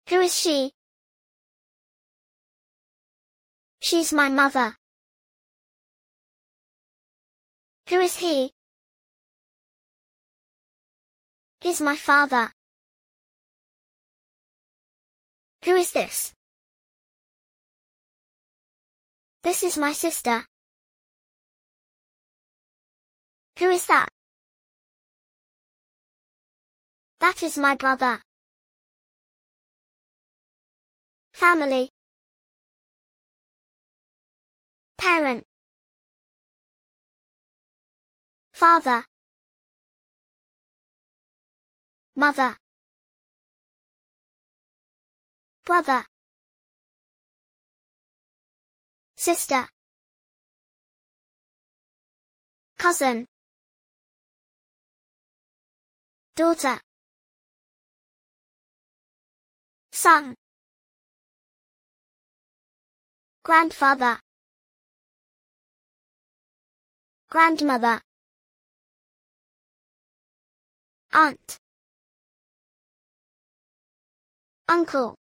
Who is she? She's my mother. Who is he? He's my father. Who is this? This is my sister. Who is that? That is my brother. Family. Parent. Father. Mother. Brother. Sister. Cousin. Daughter. Son. Grandfather. Grandmother. Aunt. Uncle.